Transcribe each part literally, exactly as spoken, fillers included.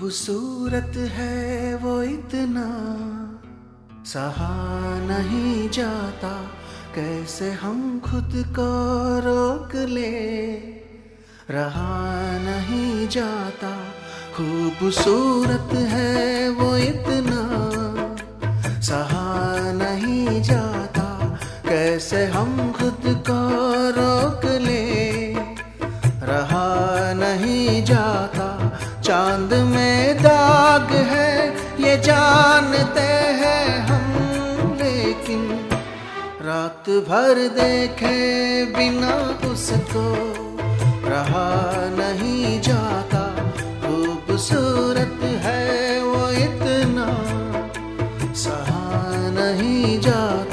खूबसूरत है वो इतना, सहा नहीं जाता, कैसे हम खुद को रोक ले, रहा नहीं जाता। खूबसूरत है वो इतना, सहा नहीं जाता, कैसे हम खुद को रोक ले, रहा नहीं जाता। चांद में दाग है ये जानते हैं हम, लेकिन रात भर देखे बिना उसको रहा नहीं जाता। खूबसूरत है वो इतना, सहा नहीं जाता।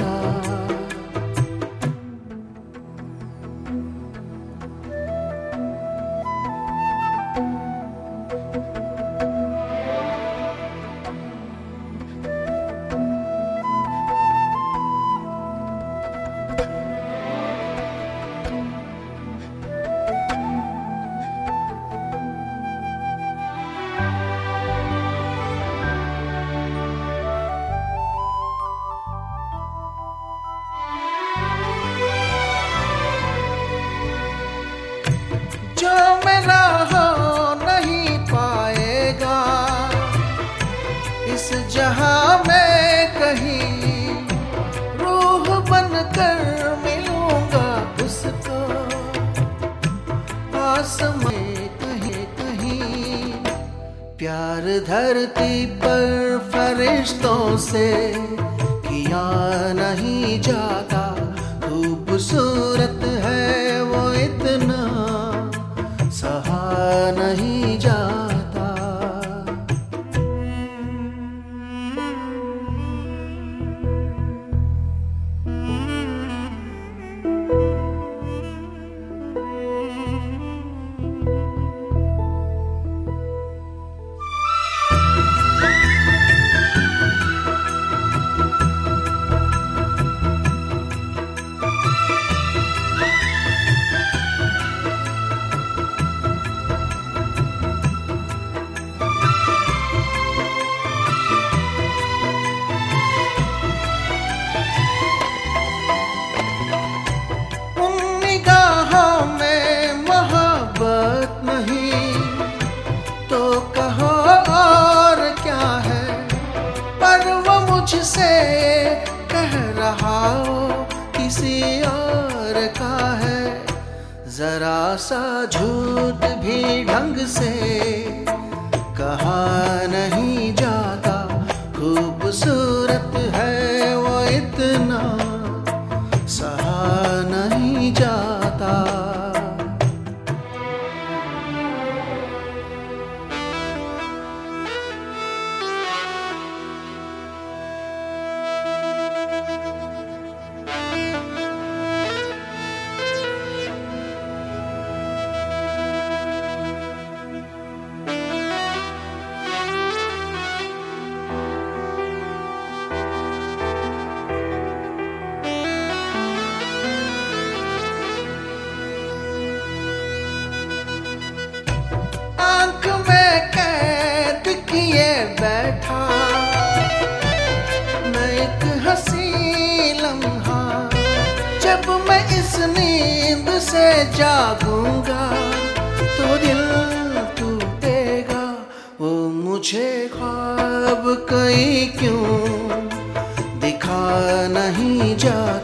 जो मिला हो नहीं पाएगा इस जहां में कहीं, रूह बनकर मिलूंगा उसको आसमां कहीं कहीं। प्यार धरती पर फरिश्तों से किया नहीं जाता। खूबसूरत है वो इतना, सहा नहीं जाता। मुझसे कह रहा हो किसी और का है, जरा सा झूठ भी ढंग से कहा नहीं जाता। खूबसूरत है वो इतना, सहा नहीं जाता। बैठा मैं एक हंसी लम्हा, जब मैं इस नींद से जागूंगा तो दिल टूटेगा। वो मुझे ख्वाब कहीं क्यों दिखा नहीं जा